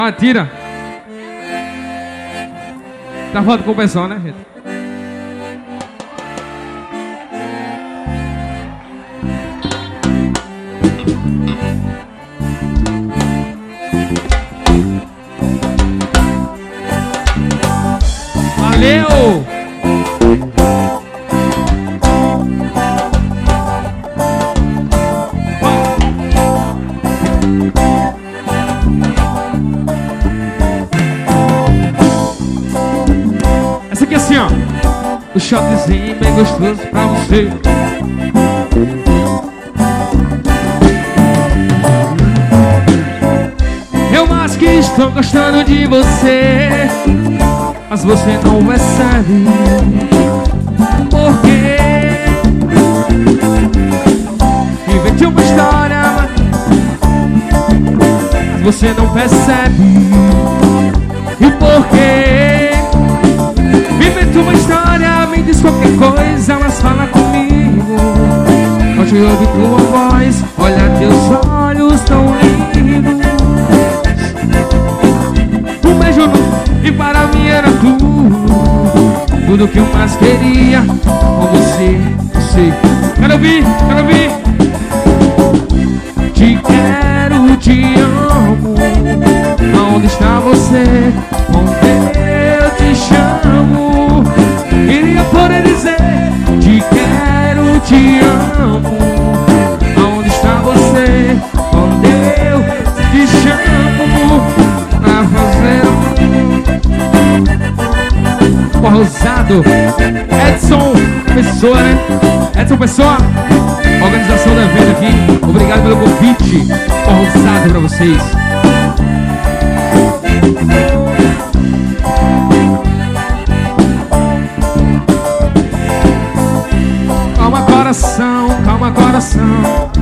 Ah, tira. Tá foto com o pessoal, né, gente? Valeu! Essa aqui é assim, ó. O shotzinho bem gostoso pra você. Eu mais que estou gostando de você, mas você não percebe. Por quê? Inventei uma história, mas você não percebe. E por quê? Inventei uma história, me diz qualquer coisa, mas fala comigo. Pode ouvir tua voz, olha teus olhos tão lindos. Um beijo e para mim era tudo que eu mais queria com você. Quero ouvir, quero ouvir. Te quero, te amo. Aonde está você? Onde eu te chamo? Queria poder dizer te quero, te amo. Aonde está você? Onde eu te chamo? A fazer Rosado, Edson Pessoa, né? Edson Pessoa, organização do evento aqui. Obrigado pelo convite. Rosado pra vocês. Calma coração, calma coração.